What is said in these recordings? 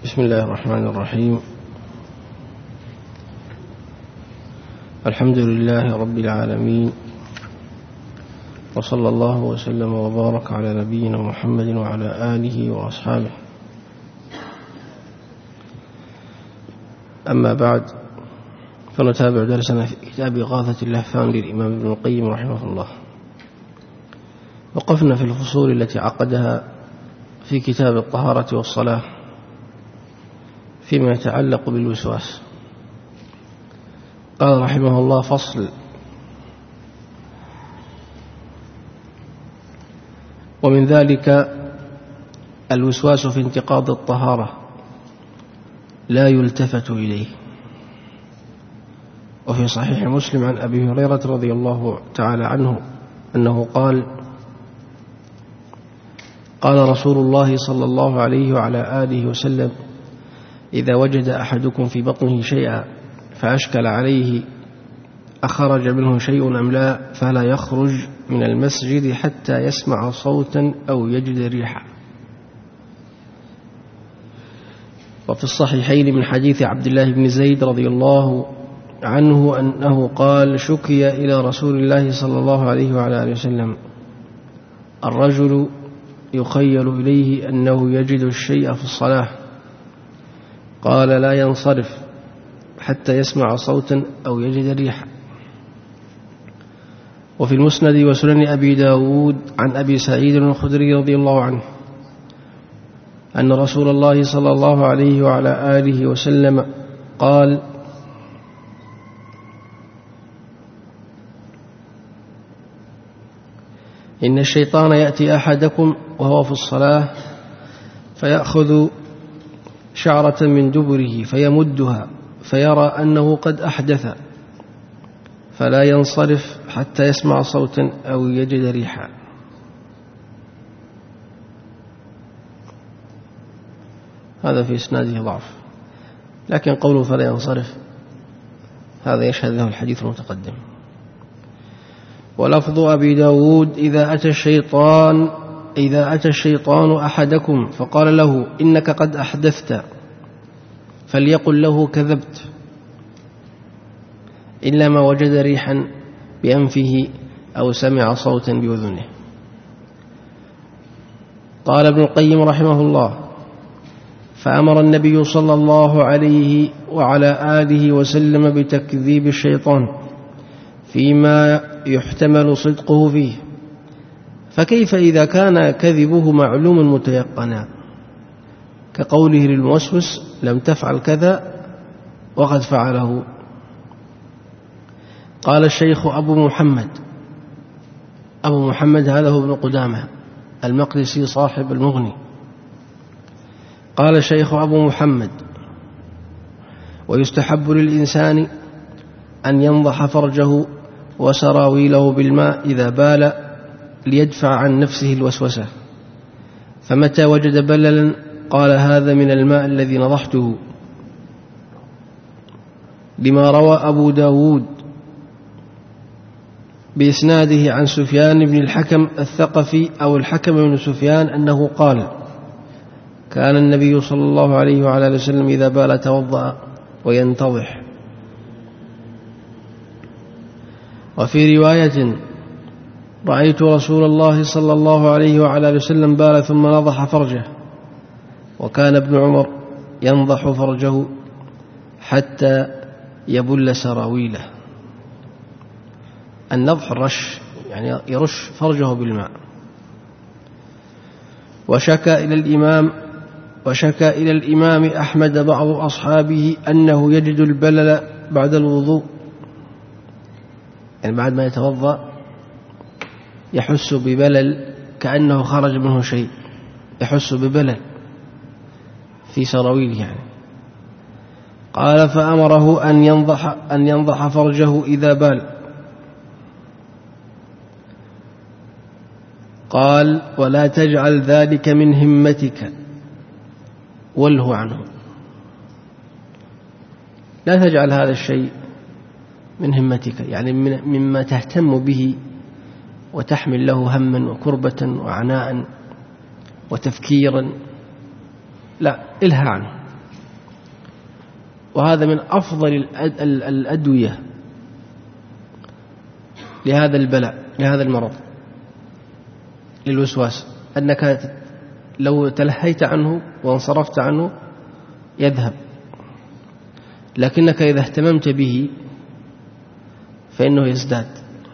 بسم الله الرحمن الرحيم. الحمد لله رب العالمين، وصلى الله وسلم وبارك على نبينا محمد وعلى آله وأصحابه. أما بعد، فنتابع درسنا في كتاب إغاثة اللهفان للإمام ابن القيم رحمه الله. وقفنا في الفصول التي عقدها في كتاب الطهارة والصلاة فيما يتعلق بالوسواس. قال رحمه الله: فصل: ومن ذلك الوسواس في انتقاض الطهارة لا يلتفت إليه. وفي صحيح مسلم عن أبي هريرة رضي الله تعالى عنه أنه قال: قال رسول الله صلى الله عليه وعلى آله وسلم: إذا وجد أحدكم في بطنه شيئا فأشكل عليه أخرج منه شيء أم لا، فلا يخرج من المسجد حتى يسمع صوتا أو يجد ريحا. وفي الصحيحين من حديث عبد الله بن زيد رضي الله عنه أنه قال: شكي إلى رسول الله صلى الله عليه وعلى آله وسلم الرجل يخيل إليه أنه يجد الشيء في الصلاة، قال: لا ينصرف حتى يسمع صوتا أو يجد ريحا. وفي المسند وسنن أبي داود عن أبي سعيد الخدري رضي الله عنه أن رسول الله صلى الله عليه وعلى آله وسلم قال: إن الشيطان يأتي أحدكم وهو في الصلاة فيأخذ شعرة من دبره فيمدها فيرى أنه قد أحدث، فلا ينصرف حتى يسمع صوتا أو يجد ريحا. هذا في إسناده ضعف، لكن قوله فلا ينصرف هذا يشهد له الحديث المتقدم. ولفظ أبي داود: إذا أتى الشيطان أحدكم فقال له إنك قد أحدثت فليقل له كذبت، إلا ما وجد ريحا بأنفه أو سمع صوتا بأذنه. قال ابن القيم رحمه الله: فأمر النبي صلى الله عليه وعلى آله وسلم بتكذيب الشيطان فيما يحتمل صدقه فيه، فكيف إذا كان كذبه معلوم متيقنا، كقوله للموسوس: لم تفعل كذا وقد فعله. قال الشيخ أبو محمد هذا هو ابن قدامة المقدسي صاحب المغني. قال الشيخ أبو محمد: ويستحب للإنسان أن ينضح فرجه وسراويله بالماء إذا بال ليدفع عن نفسه الوسوسة، فمتى وجد بللا قال: هذا من الماء الذي نضحته، لما روى أبو داود بإسناده عن سفيان بن الحكم الثقفي أو الحكم بن سفيان أنه قال: كان النبي صلى الله عليه وعلى آله وسلم إذا بال توضأ وينتضح. وفي رواية: رأيت رسول الله صلى الله عليه وعلى آله وسلم بال ثم نضح فرجه، وكان ابن عمر ينضح فرجه حتى يبل سراويله. النضح الرش، يعني يرش فرجه بالماء. وشكى إلى الإمام أحمد بعض أصحابه أنه يجد البلل بعد الوضوء، يعني بعد ما يتوضأ يحس ببلل كأنه خرج منه شيء، يحس ببلل في سراويله يعني. قال: فأمره أن ينضح فرجه إذا بال. قال: ولا تجعل ذلك من همتك وله عنه. لا تجعل هذا الشيء من همتك، يعني مما تهتم به وتحمل له هما وكربة وعناء وتفكيرا، لا، إلها عنه، وهذا من أفضل الأدوية لهذا البلاء، لهذا المرض، للوسواس، أنك لو تلهيت عنه وانصرفت عنه يذهب، لكنك إذا اهتممت به فإنه يزداد.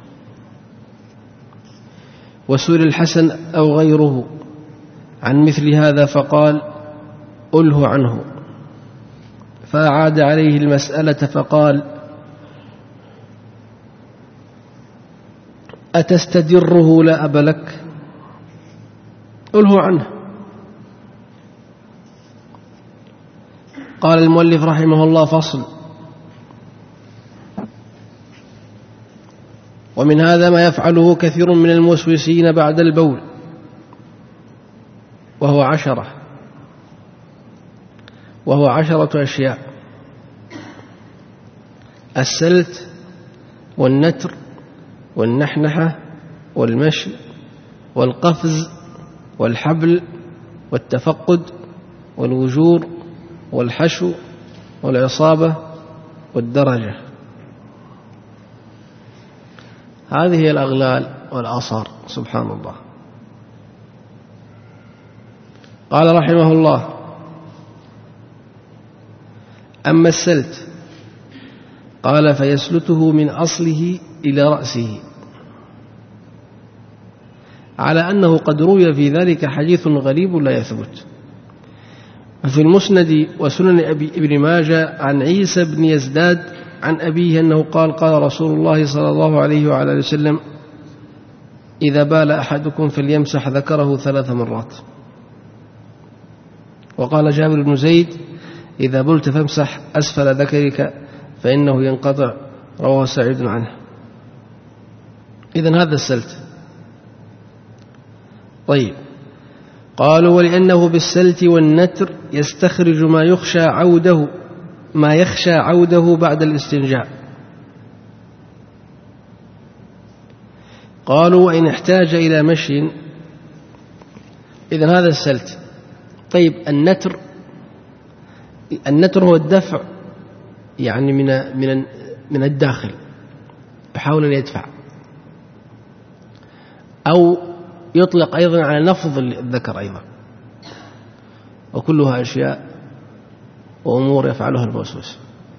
وسئل الحسن أو غيره عن مثل هذا فقال: أله عنه. فأعاد عليه المسألة فقال: أتستدره لا أب لك؟ أله عنه. قال المؤلف رحمه الله: فصل. ومن هذا ما يفعله كثير من الموسوسين بعد البول، وهو 10 أشياء: السلت والنتر والنحنحة والمشي والقفز والحبل والتفقد والوجور والحشو والعصابة والدرجة. هذه هي الأغلال والآثار، سبحان الله. قال رحمه الله: أما السلت قال: فيسلته من أصله إلى رأسه، على أنه قد روي في ذلك حديث غريب لا يثبت. ففي المسند وسنن ابن ماجه عن عيسى بن يزداد عن أبيه أنه قال: قال رسول الله صلى الله عليه وعلى وسلم: إذا بال أحدكم فليمسح ذكره 3 مرات. وقال جابر بن زيد: إذا بلت فامسح أسفل ذكرك فإنه ينقطع. رواه سعيد عنه. إذن هذا السلت. طيب، قالوا: ولأنه بالسلت والنتر يستخرج ما يخشى عوده بعد الاستنجاء. قالوا: وإن احتاج إلى مشي. إذن هذا السلت. طيب، النتر هو الدفع، يعني من الداخل، يحاول أن يدفع، أو يطلق أيضا على نفض الذكر أيضا، وكلها أشياء وأمور يفعلها الموسوس.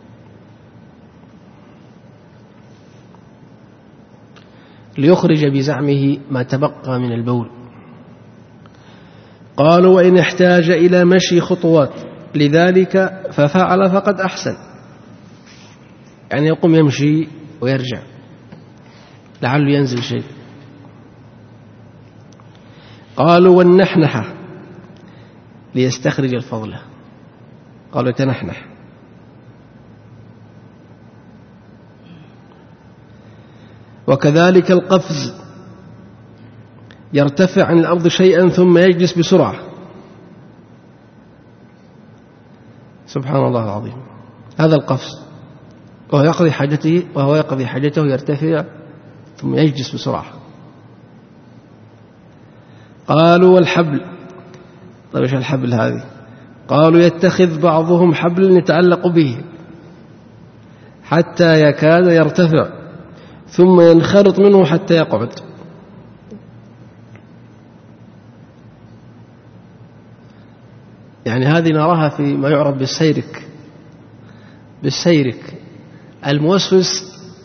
ليخرج بزعمه ما تبقى من البول. قالوا: وإن احتاج إلى مشي خطوات لذلك ففعل فقد أحسن، يعني يقوم يمشي ويرجع لعله ينزل شيء. قالوا: والنحنحة ليستخرج الفضلة. قالوا: يتنحنح. وكذلك القفز، يرتفع عن الأرض شيئا ثم يجلس بسرعة. سبحان الله العظيم، هذا القفز، وهو يقضي حاجته يرتفع ثم يجلس بسرعة. قالوا: والحبل. طيب، ايش الحبل هذه؟ قالوا: يتخذ بعضهم حبلا يتعلق به حتى يكاد يرتفع ثم ينخرط منه حتى يقعد. يعني هذه نراها في ما يعرف بالسيرك. الموسوس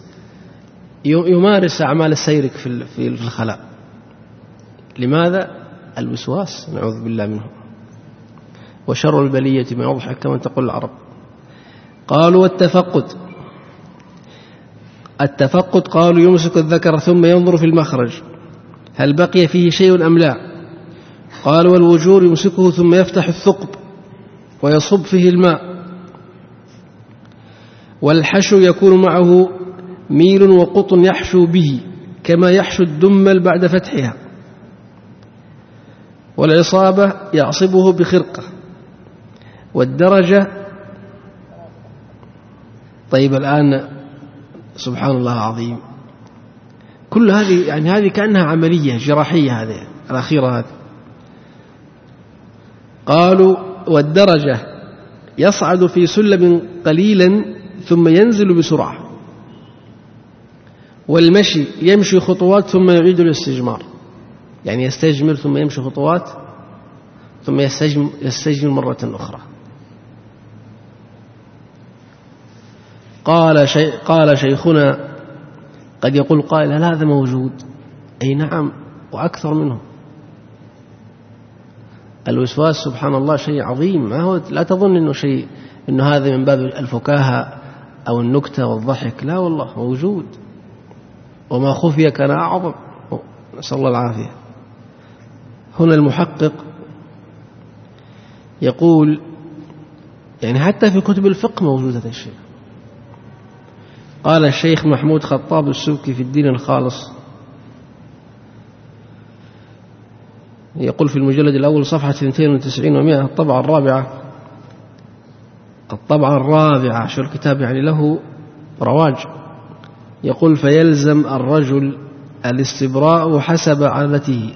يمارس أعمال السيرك في الخلاء. لماذا؟ الوسواس، نعوذ بالله منه. وشر البلية ما يضحك كما تقول العرب. قالوا: التفقد قالوا: يمسك الذكر ثم ينظر في المخرج هل بقي فيه شيء أم لا. قالوا: والوجور يمسكه ثم يفتح الثقب ويصب فيه الماء. والحشو يكون معه ميل وقطن يحشو به كما يحشو الدمل بعد فتحها. والعصابة يعصبه بخرقة. والدرجة. طيب، الآن سبحان الله العظيم، كل هذه يعني هذه كأنها عملية جراحية، هذه الأخيرة هذه. قالوا: والدرجة يصعد في سلم قليلا ثم ينزل بسرعة، والمشي يمشي خطوات ثم يعيد الاستجمار، يعني يستجمر ثم يمشي خطوات ثم يستجمر مرة أخرى. قال شيخنا: قد يقول قائل: هل هذا موجود؟ أي نعم، وأكثر منه. الوسواس سبحان الله شيء عظيم، ما هو لا تظن إنه شيء، إنه هذا من باب الفكاهة أو النكتة والضحك، لا والله موجود، وما خفي كان أعظم، نسأل الله العافية. هنا المحقق يقول يعني حتى في كتب الفقه موجود هذا الشيء. قال الشيخ محمود خطاب السبكي في الدين الخالص، يقول في المجلد الأول صفحة 92 و100، الطبعة الرابعة، شو الكتاب يعني له رواج. يقول: فيلزم الرجل الاستبراء حسب عادته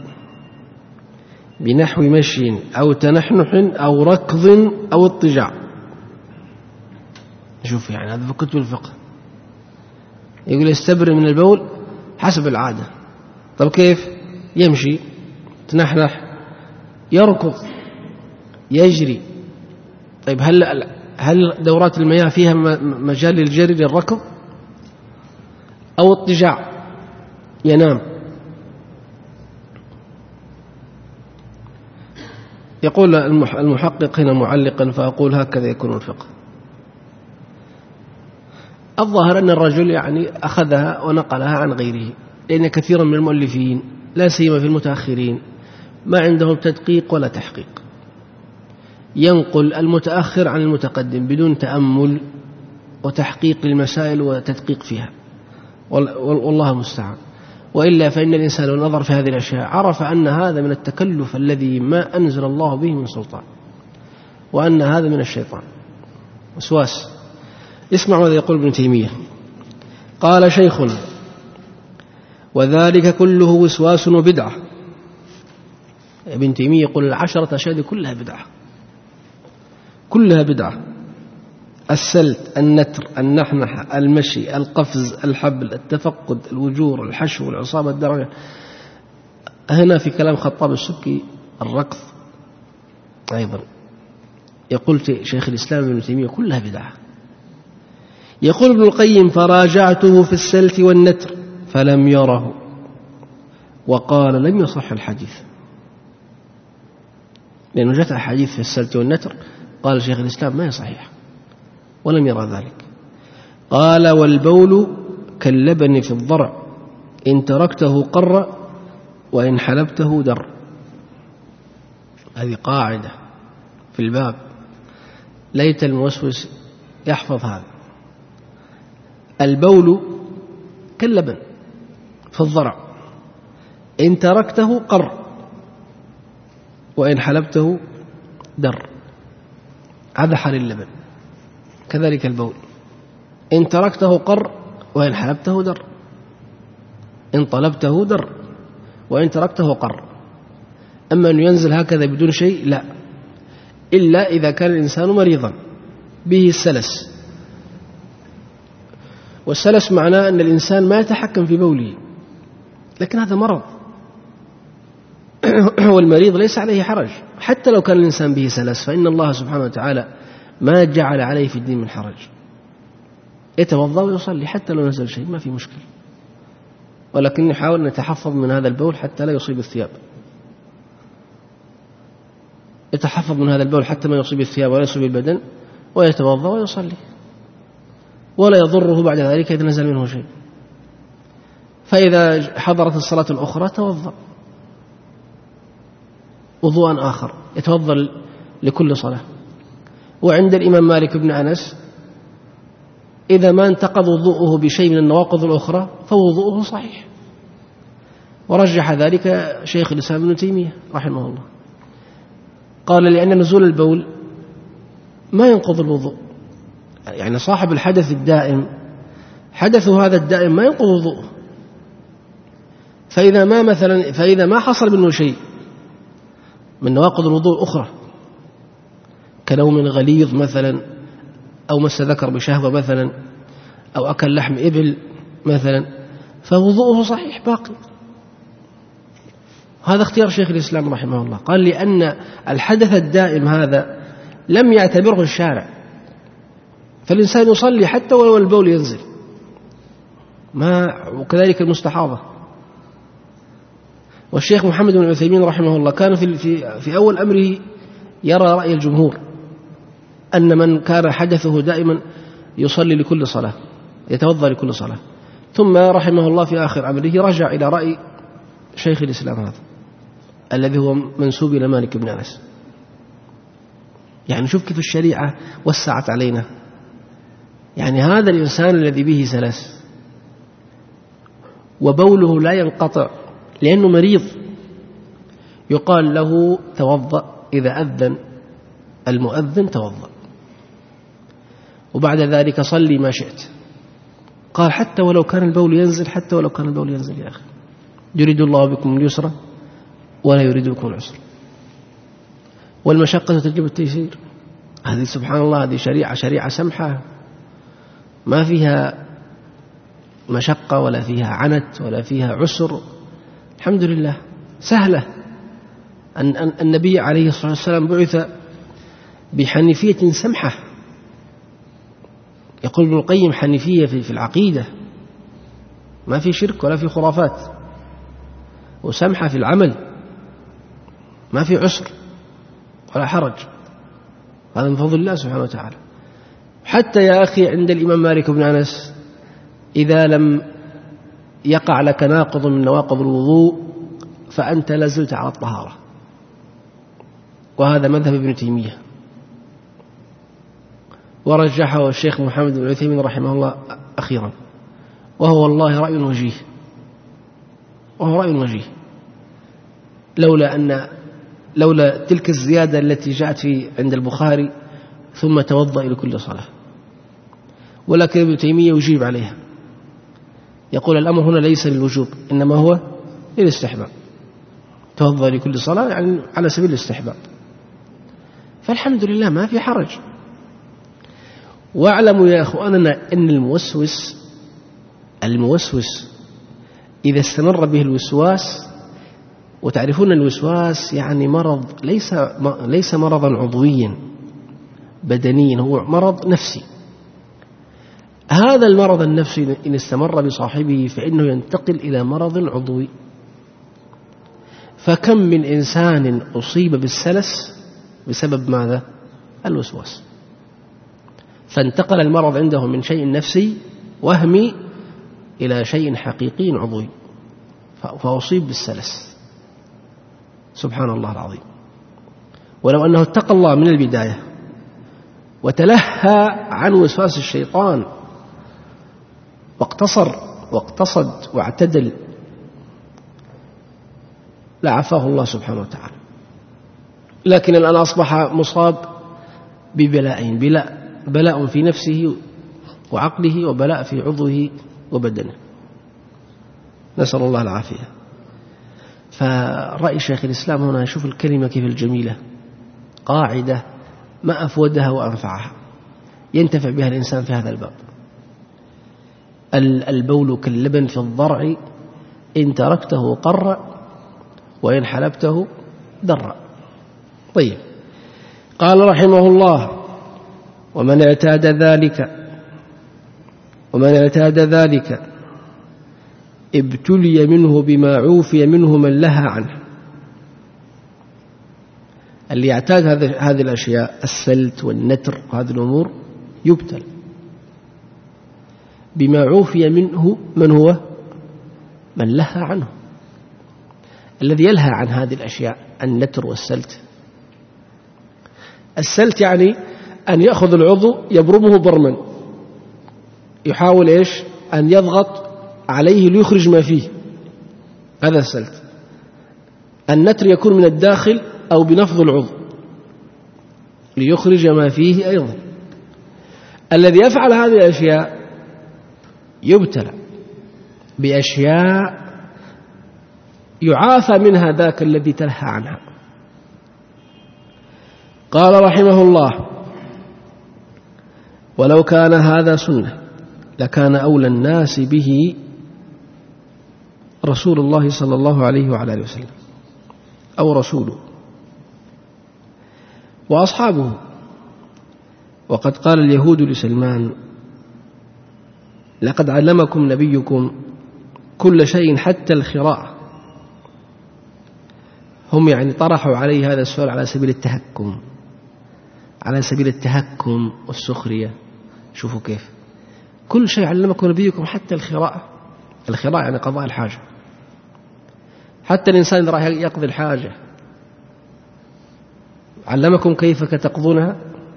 بنحو مشي أو تنحنح أو ركض أو اضطجاع. شوف يعني هذا في كتب الفقه، يقول يستبرئ من البول حسب العادة. طب كيف؟ يمشي، تنحنح، يركض، يجري. طيب هل دورات المياه فيها مجال للجري للركض؟ أو اضطجاع، ينام. يقول المحقق هنا معلقا: فأقول هكذا يكون الفقه. الظاهر أن الرجل يعني أخذها ونقلها عن غيره، لأن كثيرا من المؤلفين لا سيما في المتأخرين ما عندهم تدقيق ولا تحقيق، ينقل المتأخر عن المتقدم بدون تأمل وتحقيق للمسائل وتدقيق فيها، والله المستعان. وإلا فإن الإنسان لو نظر في هذه الأشياء عرف أن هذا من التكلف الذي ما أنزل الله به من سلطان، وأن هذا من الشيطان وسواس. اسمع ماذا يقول ابن تيمية. قال شيخنا: وذلك كله وسواس وبدعة. ابن تيمية يقول 10 أشياء كلها بدعة، كلها بدعة: السلت، النتر، النحنحة، المشي، القفز، الحبل، التفقد، الوجور، الحشو، العصابة، الدرجة. هنا في كلام خطاب السبكي الركض أيضا. يقول شيخ الإسلام ابن تيمية كلها بدعة. يقول ابن القيم: فراجعته في السلت والنتر فلم يره، وقال لم يصح الحديث، لأنه جاءت أحاديث في السلت والنتر قال شيخ الإسلام ما هي صحيح ولم يرى ذلك. قال: والبول كاللبن في الضرع، إن تركته قر وإن حلبته در. هذه قاعدة في الباب، ليت الموسوس يحفظ هذا. البول كاللبن في الضرع، إن تركته قر وإن حلبته در. هذا حال اللبن، كذلك البول، إن تركته قر وإن حلبته در، إن طلبته در وإن تركته قر. أما أن ينزل هكذا بدون شيء لا، إلا إذا كان الإنسان مريضا به السلس. والسلس معناه أن الإنسان ما يتحكم في بوله، لكن هذا مرض، والمريض ليس عليه حرج. حتى لو كان الإنسان به سلس فإن الله سبحانه وتعالى ما جعل عليه في الدين من حرج، يتوضأ ويصلي حتى لو نزل شيء، ما في مشكلة. ولكن نحاول نتحفظ من هذا البول حتى لا يصيب الثياب، يتحفظ من هذا البول حتى ما يصيب الثياب ولا يصيب البدن، ويتوضأ ويصلي، ولا يضره بعد ذلك إذا نزل منه شيء. فإذا حضرت الصلاة الأخرى توضأ وضوءا آخر، يتوضأ لكل صلاة. وعند الإمام مالك بن أنس إذا ما انتقض وضوءه بشيء من النواقض الأخرى فوضوءه صحيح، ورجح ذلك شيخ الإسلام ابن تيمية رحمه الله. قال: لأن نزول البول ما ينقض الوضوء، يعني صاحب الحدث الدائم حدثه هذا الدائم ما ينقض وضوءه. فإذا ما حصل منه شيء من نواقض الوضوء الأخرى كنوم غليظ مثلا، أو مس ذكر بشهوة مثلا، أو أكل لحم إبل مثلا، فوضوءه صحيح باقي. هذا اختيار شيخ الإسلام رحمه الله، قال لأن الحدث الدائم هذا لم يعتبره الشارع، فالإنسان يصلي حتى ولو البول ينزل، وكذلك المستحاضة. والشيخ محمد بن عثيمين رحمه الله كان في أول أمره يرى رأي الجمهور أن من كان حدثه دائما يصلي لكل صلاة، يتوضأ لكل صلاة، ثم رحمه الله في آخر أمره رجع إلى رأي شيخ الإسلام هذا الذي هو منسوب إلى مالك بن أنس. يعني شوف كيف الشريعة وسعت علينا. يعني هذا الإنسان الذي به سلس وبوله لا ينقطع لأنه مريض، يقال له توضأ، إذا أذن المؤذن توضأ، وبعد ذلك صلي ما شئت. قال حتى ولو كان البول ينزل، حتى ولو كان البول ينزل يا أخي، يريد الله بكم اليسر ولا يريد بكم العسر، والمشقة تجلب التيسير. هذه سبحان الله، هذه شريعة سمحة، ما فيها مشقة ولا فيها عنت ولا فيها عسر، الحمد لله سهلة. النبي عليه الصلاة والسلام بعث بحنيفية سمحة، يقول ابن القيم حنيفية في العقيدة، ما في شرك ولا في خرافات، وسمحة في العمل، ما في عسر ولا حرج. هذا من فضل الله سبحانه وتعالى. حتى يا أخي عند الإمام مالك بن أنس إذا لم يقع لك ناقض من نواقض الوضوء فأنت لازلت على الطهارة، وهذا مذهب ابن تيمية، ورجحه الشيخ محمد بن عثيمين رحمه الله أخيرا، وهو والله رأي وجيه، وهو رأي وجيه، لولا تلك الزيادة التي جاءت عند البخاري ثم توضأ لكل صلاة. ولكن ابن تيمية يجيب عليها، يقول الأمر هنا ليس للوجوب، إنما هو للاستحباب، توضأ لكل صلاة يعني على سبيل الاستحباب، فالحمد لله ما في حرج. واعلموا يا أخواننا أن الموسوس إذا استمر به الوسواس، وتعرفون الوسواس يعني مرض ليس مرضا عضويا بدنيا، هو مرض نفسي. هذا المرض النفسي إن استمر بصاحبه فإنه ينتقل إلى مرض عضوي. فكم من إنسان أصيب بالسلس بسبب ماذا؟ الوسواس، فانتقل المرض عنده من شيء نفسي وهمي إلى شيء حقيقي عضوي، فأصيب بالسلس. سبحان الله العظيم. ولو أنه اتقى الله من البداية وتلهى عن وسواس الشيطان واقتصد واعتدل لعفاه الله سبحانه وتعالى. لكن الآن أصبح مصاب ببلائين، بلاء في نفسه وعقله، وبلاء في عضوه وبدنه، نسأل الله العافية. فرأي شيخ الإسلام هنا، شوف الكلمة كيف الجميلة، قاعدة ما أفودها وأنفعها ينتفع بها الإنسان في هذا الباب. البول كاللبن في الضرع، إن تركته قر وإن حلبته در. طيب، قال رحمه الله: ومن اعتاد ذلك ابتلي منه بما عوفي منه من لها عنه. اللي يعتاد هذه الأشياء، السلت والنتر وهذه الأمور، يبتل بما عوفي منه. من هو؟ من لها عنه، الذي يلهى عن هذه الأشياء، النتر والسلت. السلت يعني أن يأخذ العضو يبرمه برما، يحاول أن يضغط عليه ليخرج ما فيه، هذا السلت. النتر يكون من الداخل أو بنفض العضو ليخرج ما فيه أيضا. الذي يفعل هذه الأشياء يبتلى بأشياء يعافى منها ذاك الذي تلهى عنها. قال رحمه الله: ولو كان هذا سنة لكان أولى الناس به رسول الله صلى الله عليه وعلى آله وسلم أو رسوله وأصحابه. وقد قال اليهود لسلمان: لقد علمكم نبيكم كل شيء حتى الخراء. هم يعني طرحوا عليه هذا السؤال على سبيل التهكم، على سبيل التهكم والسخرية. شوفوا كيف كل شيء علمكم نبيكم حتى الخراء. الخراء يعني قضاء الحاجة، حتى الإنسان إذا راح يقضي الحاجة علمكم كيف تقضونها.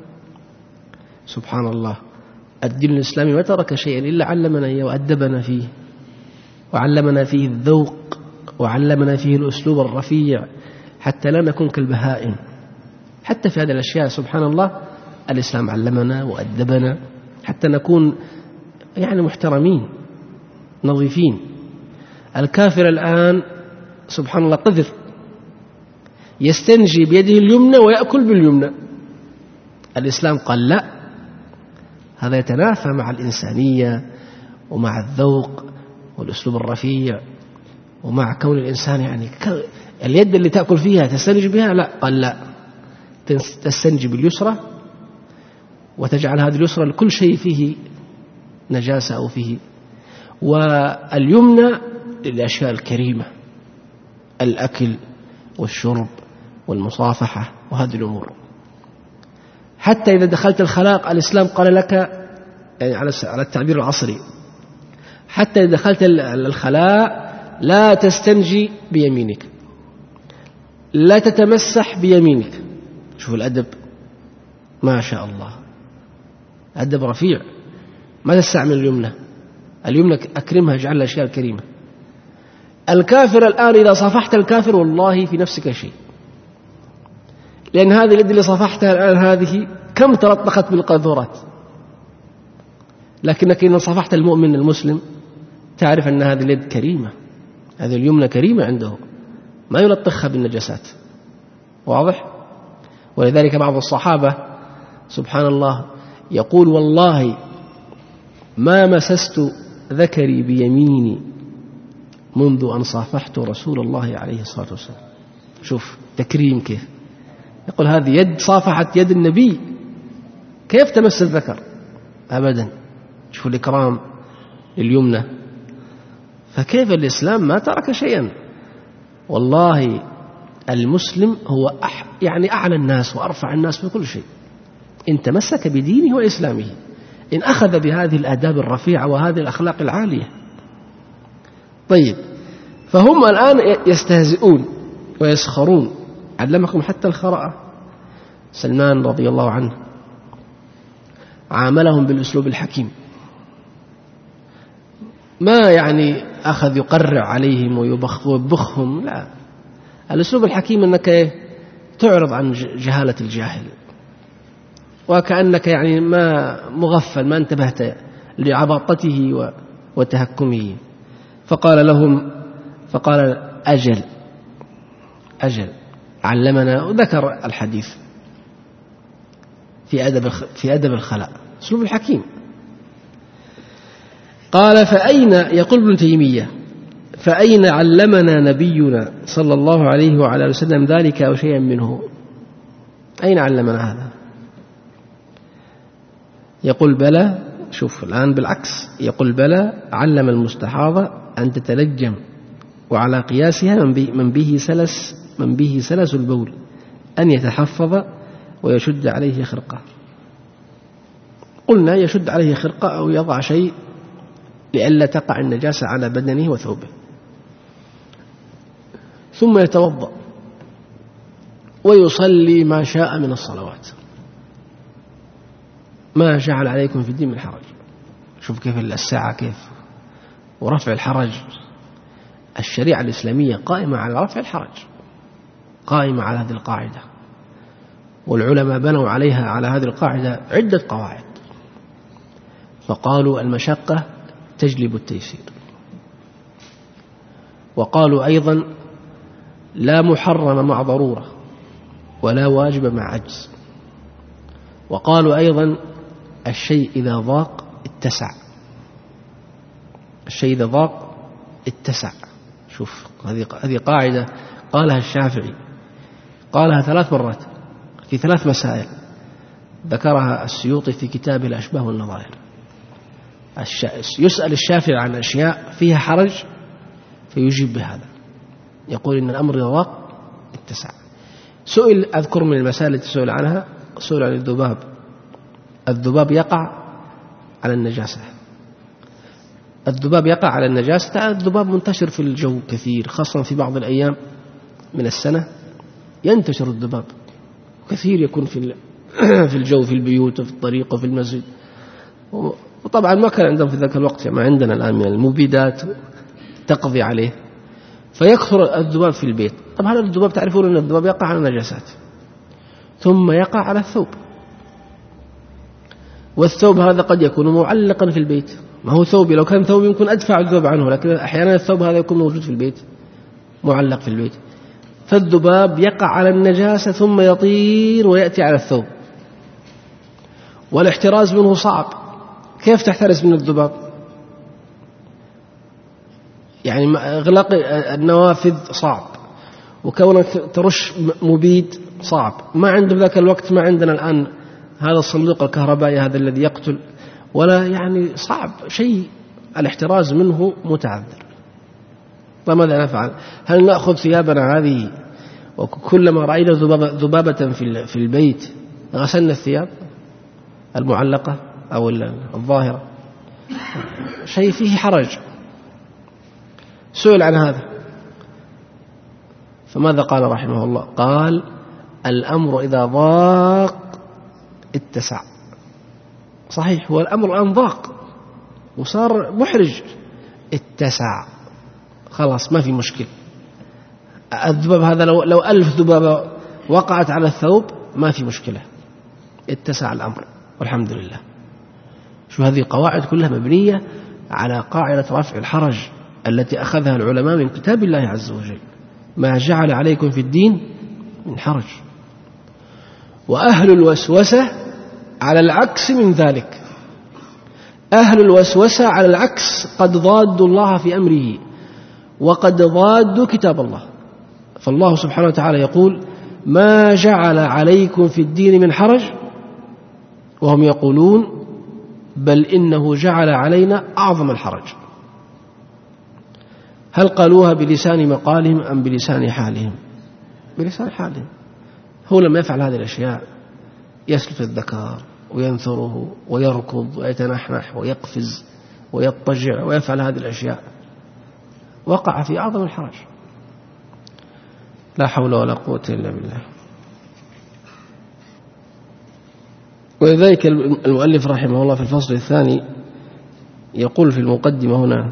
سبحان الله، الدين الإسلامي ما ترك شيئا إلا علمنا إياه وأدبنا فيه، وعلمنا فيه الذوق، وعلمنا فيه الأسلوب الرفيع حتى لا نكون كالبهائم. حتى في هذه الأشياء سبحان الله الإسلام علمنا وأدبنا حتى نكون يعني محترمين نظيفين. الكافر الآن سبحان الله قذر، يستنجي بيده اليمنى ويأكل باليمنى. الإسلام قال لا، هذا يتنافى مع الإنسانية ومع الذوق والأسلوب الرفيع، ومع كون الإنسان يعني اليد اللي تأكل فيها تستنجي بها، لا، قال لا، تستنجي باليسرى وتجعل هذه اليسرى لكل شيء فيه نجاسة أو فيه، واليمنى للأشياء الكريمة، الأكل والشرب والمصافحة وهذه الأمور. حتى إذا دخلت الخلاء الإسلام قال لك، يعني على التعبير العصري، حتى إذا دخلت الخلاء لا تستنجي بيمينك، لا تتمسح بيمينك. شوف الأدب، ما شاء الله، أدب رفيع. ما تستعمل اليمنى، اليمنى أكرمها، اجعل لها أشياء كريمة. الكافر الآن إذا صافحت الكافر والله في نفسك شيء، لأن هذه اليد اللي صافحتها الآن هذه كم تلطخت بالقاذورات، لكنك إذا صافحت المؤمن المسلم تعرف أن هذه اليد كريمة، هذه اليمنى كريمة عنده، ما يلطخها بالنجاسات. واضح؟ ولذلك بعض الصحابة سبحان الله يقول: والله ما مسست ذكري بيميني منذ أن صافحت رسول الله عليه الصلاة والسلام. شوف تكريم كيف، يقول هذه يد صافحت يد النبي، كيف تمس الذكر؟ أبدا. شوف الإكرام لليمنى. فكيف الإسلام ما ترك شيئا. والله المسلم هو يعني أعلى الناس وأرفع الناس في كل شيء، إن تمسك بدينه وإسلامه، إن أخذ بهذه الآداب الرفيعة وهذه الأخلاق العالية. طيب، فهم الآن يستهزئون ويسخرون: علمكم حتى الخراء. سلمان رضي الله عنه عاملهم بالأسلوب الحكيم، ما يعني أخذ يقرع عليهم ويبخهم، لا، الأسلوب الحكيم أنك تعرض عن جهالة الجاهل، وكأنك يعني ما مغفل، ما انتبهت لعباطته وتهكمه. فقال لهم، فقال: أجل علمنا، وذكر الحديث في أدب الخلاء، أسلوب الحكيم. قال: فأين، يقول ابن تيمية، فأين علمنا نبينا صلى الله عليه وعلى وسلم ذلك أو شيئا منه؟ أين علمنا هذا؟ يقول: بلى. شوف الآن بالعكس، يقول: بلى، علم المستحاضة أن تتلجم، وعلى قياسها من به سلس البول أن يتحفظ ويشد عليه خرقة. قلنا يشد عليه خرقة أو يضع شيء لئلا تقع النجاسة على بدنه وثوبه، ثم يتوضأ ويصلي ما شاء من الصلوات، ما جعل عليكم في الدين من حرج. شوف كيف الساعة، كيف ورفع الحرج. الشريعة الإسلامية قائمة على رفع الحرج، قائمة على هذه القاعدة، والعلماء بنوا عليها، على هذه القاعدة، عدة قواعد، فقالوا: المشقة تجلب التيسير. وقالوا أيضا: لا محرم مع ضرورة ولا واجب مع عجز. وقالوا أيضا الشيء إذا ضاق اتسع، الشيء إذا ضاق اتسع. شوف هذه قاعدة قالها الشافعي، قالها 3 مرات في 3 مسائل ذكرها السيوطي في كتابه الأشباه والنظائر. يسأل الشافعي عن أشياء فيها حرج فيجيب بهذا، يقول إن الأمر إذا ضاق اتسع. سئل، أذكر من المسائل التي سئل عنها، سئل عن الذباب. الذباب يقع على النجاسة، الذباب يقع على النجاسة. الذباب منتشر في الجو كثير، خاصة في بعض الأيام من السنة ينتشر الذباب كثير، يكون في الجو، في البيوت وفي الطريق وفي المسجد. وطبعا ما كان عندهم في ذاك الوقت ما عندنا الآن من المبيدات تقضي عليه، فيكثر الذباب في البيت. طبعا هذا الذباب تعرفون أن الذباب يقع على النجاسات ثم يقع على الثوب، والثوب هذا قد يكون معلقا في البيت. ما هو ثوبي، لو كان ثوبي يمكن أدفع الذباب عنه، لكن أحيانا الثوب هذا يكون موجود في البيت معلق في البيت، فالذباب يقع على النجاسة ثم يطير ويأتي على الثوب، والاحتراز منه صعب. كيف تحترز من الذباب؟ يعني إغلاق النوافذ صعب، وكونك ترش مبيد صعب. ما عندهم ذاك الوقت، ما عندنا الآن هذا الصندوق الكهربائي هذا الذي يقتل، ولا يعني صعب شيء، الاحتراز منه متعذر. فماذا نفعل؟ هل نأخذ ثيابنا هذه وكلما رأينا ذبابة في البيت غسلنا الثياب المعلقة أو الظاهرة؟ شيء فيه حرج. سئل عن هذا فماذا قال رحمه الله؟ قال الأمر إذا ضاق اتسع. صحيح، هو الأمر الآن ضاق وصار محرج، اتسع خلاص ما في مشكلة. الذباب هذا لو 1000 ذبابة وقعت على الثوب ما في مشكلة، اتسع الأمر والحمد لله. شو هذه قواعد كلها مبنية على قاعدة رفع الحرج التي أخذها العلماء من كتاب الله عز وجل، ما جعل عليكم في الدين من حرج. وأهل الوسوسة على العكس من ذلك، أهل الوسوسة على العكس قد ضادوا الله في أمره وقد ضادوا كتاب الله. فالله سبحانه وتعالى يقول ما جعل عليكم في الدين من حرج، وهم يقولون بل إنه جعل علينا أعظم الحرج. هل قالوها بلسان مقالهم أم بلسان حالهم؟ بلسان حالهم. هو لما يفعل هذه الأشياء يسلف الذكر وينثره ويركض ويتنحنح ويقفز ويضطجع ويفعل هذه الأشياء، وقع في أعظم الحرج. لا حول ولا قوة إلا بالله. ولذلك المؤلف رحمه الله في الفصل الثاني يقول في المقدمة هنا: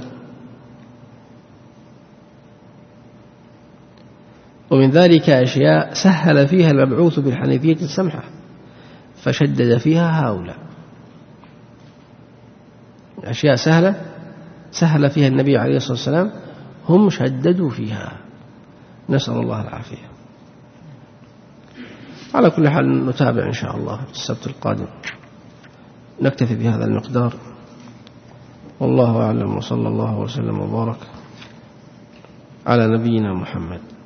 ومن ذلك أشياء سهل فيها المبعوث بالحنيفية السمحة فشدد فيها هؤلاء. أشياء سهل فيها النبي عليه الصلاة والسلام، هم شددوا فيها، نسأل الله العافية. على كل حال نتابع إن شاء الله السبت القادم. نكتفي بهذا المقدار، والله أعلم، وصلى الله وسلم وبارك على نبينا محمد.